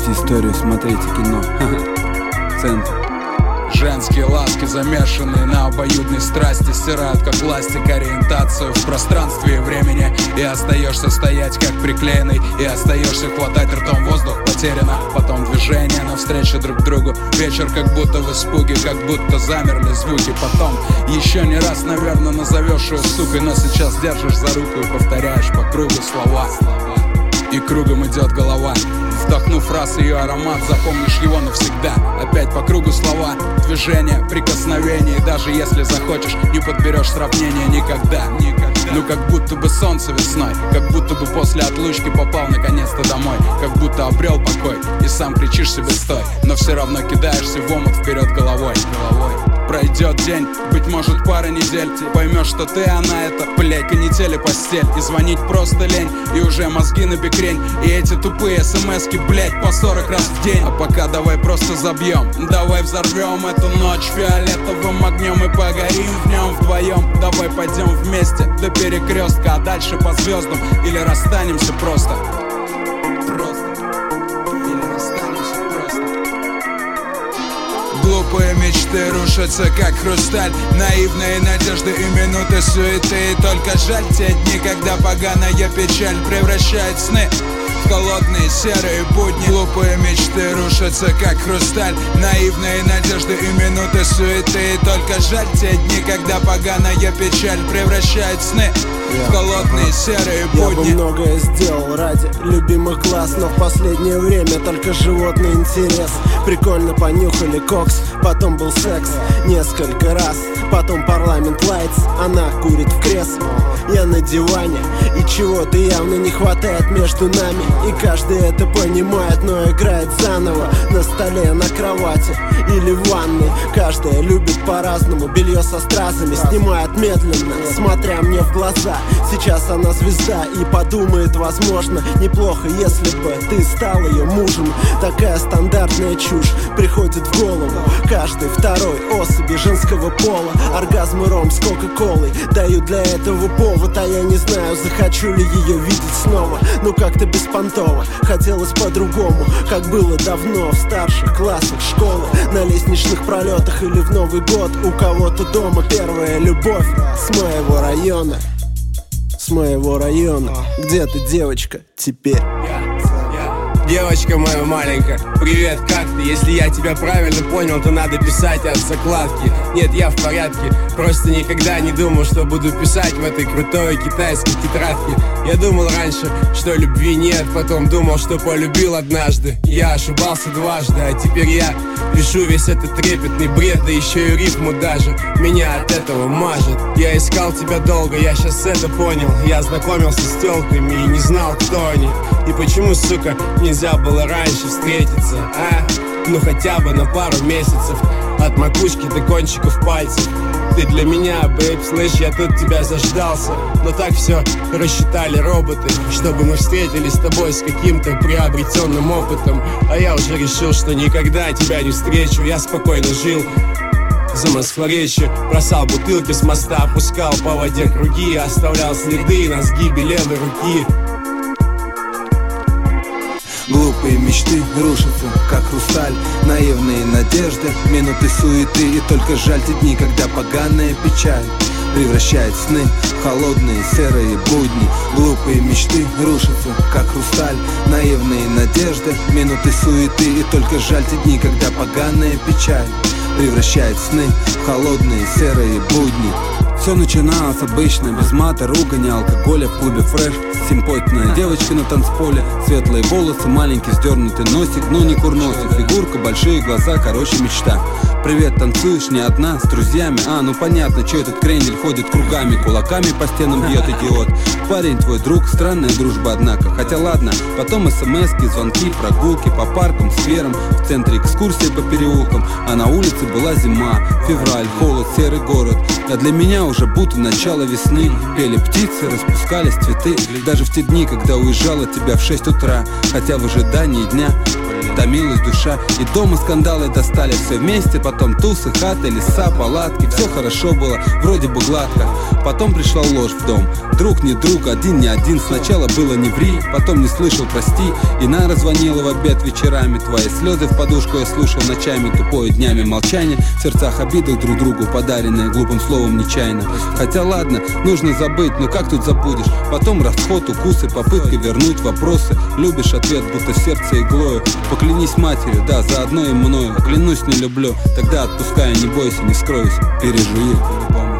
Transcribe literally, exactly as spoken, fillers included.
Пишите историю, смотрите кино. Центр. Женские ласки, замешанные на обоюдной страсти, стирают как ластик ориентацию в пространстве и времени. И остаешься стоять как приклеенный, и остаешься хватать ртом воздух, потеряно. Потом движение навстречу друг другу. Вечер как будто в испуге, как будто замерли звуки. Потом еще не раз, наверное, назовешь ее сукой, но сейчас держишь за руку и повторяешь по кругу слова. И кругом идет голова. Вдохнув раз ее аромат, запомнишь его навсегда. Опять по кругу слова, движения, прикосновения. И даже если захочешь, не подберешь сравнения никогда, никогда. Ну как будто бы солнце весной, как будто бы после отлучки попал наконец-то домой, как будто обрел покой и сам кричишь себе стой, но все равно кидаешься в омут вперед головой, головой. Пройдет день, быть может пара недель, поймешь, что ты, она это, блядь, канитель и постель. И звонить просто лень, и уже мозги на бекрень. И эти тупые смски, блядь, по сорок раз в день. А пока давай просто забьем, давай взорвем эту ночь фиолетовым огнем и погорим в нем вдвоем. Давай пойдем вместе до перекрестка, а дальше по звездам. Или расстанемся просто. Глупые мечты рушатся, как хрусталь. Наивные надежды и минуты суеты. И только жаль те дни, когда поганая печаль превращает сны в холодные серые будни. Глупые мечты рушатся, как хрусталь. Наивные надежды и минуты суеты. И только жаль те дни, когда поганая печаль превращает сны в холодные серые будни. Я бы многое сделал ради любимых глаз, но в последнее время только животный интерес. Прикольно понюхали кокс, потом был секс несколько раз, потом парламент лайтс, она курит в кресле, я на диване, и чего-то явно не хватает между нами. И каждый это понимает, но играет заново на столе, на кровати или в ванной. Каждая любит по-разному, белье со стразами снимает медленно, смотря мне в глаза. Сейчас она звезда и подумает, возможно, неплохо, если бы ты стал ее мужем. Такая стандартная чушь приходит в голову каждой второй особи женского пола. Оргазм и ром с кока-колой дают для этого повод, а я не знаю, захочу ли ее видеть снова. Ну как-то беспонтово, хотелось по-другому, как было давно в старших классах школы, на лестничных пролетах или в Новый год у кого-то дома. Первая любовь с моего района. С моего района. Где ты, девочка, теперь? Девочка моя маленькая, привет, как ты? Если я тебя правильно понял, то надо писать от закладки. Нет, я в порядке, просто никогда не думал, что буду писать в этой крутой китайской тетрадке. Я думал раньше, что любви нет, потом думал, что полюбил однажды. Я ошибался дважды, а теперь я пишу весь этот трепетный бред, да еще и рифму даже. Меня от этого мажет. Я искал тебя долго, я сейчас это понял. Я знакомился с тёлками и не знал, кто они. И почему, сука, нельзя было раньше встретиться, а? Ну хотя бы на пару месяцев. От макушки до кончиков пальцев. Ты для меня, бэйб, слышь, я тут тебя заждался. Но так все рассчитали роботы, чтобы мы встретились с тобой с каким-то приобретенным опытом. А я уже решил, что никогда тебя не встречу. Я спокойно жил за Москворечье, бросал бутылки с моста, опускал по воде круги, оставлял следы на сгибе левой руки. Глупые мечты рушатся, как хрусталь. Наивные надежды, минуты суеты. И только жаль те дни, когда поганая печаль превращает сны в холодные серые будни. Глупые мечты рушатся, как хрусталь. Наивные надежды, минуты суеты. И только жаль те дни, когда поганая печаль превращает сны в холодные серые будни. Все начиналось обычно, без мата, ругани, алкоголя в клубе фреш. Симпотная девочка на танцполе, светлые волосы, маленький сдернутый носик, но не курносик, фигурка, большие глаза, короче мечта. Привет, танцуешь не одна, с друзьями? А, ну понятно, что этот крендель ходит кругами, кулаками по стенам бьет, идиот. Парень твой друг, странная дружба, однако. Хотя ладно, потом смски, звонки, прогулки по паркам, скверам. В центре экскурсия по переулкам, а на улице была зима, февраль, холод, серый город. А для меня уже будто начало весны. Пели птицы, распускались цветы. Даже в те дни, когда уезжал от тебя в шесть утра. Хотя в ожидании дня томилась душа. И дома скандалы достали все вместе. Потом тусы, хаты, леса, палатки. Все хорошо было, вроде бы гладко. Потом пришла ложь в дом. Друг не друг, один не один. Сначала было не ври, потом не слышал прости. И Нара звонила в обед вечерами. Твои слезы в подушку я слушал ночами. Тупое днями молчание, в сердцах обиды друг другу подаренные глупым словом нечаянно. Хотя ладно, нужно забыть, но как тут забудешь? Потом расход, укусы, попытка вернуть вопросы. Любишь ответ, будто сердце иглою. Поклянись матерью, да, заодно и мною. Клянусь, не люблю, тогда отпускай, не бойся, не скроюсь. Пережую по-любому.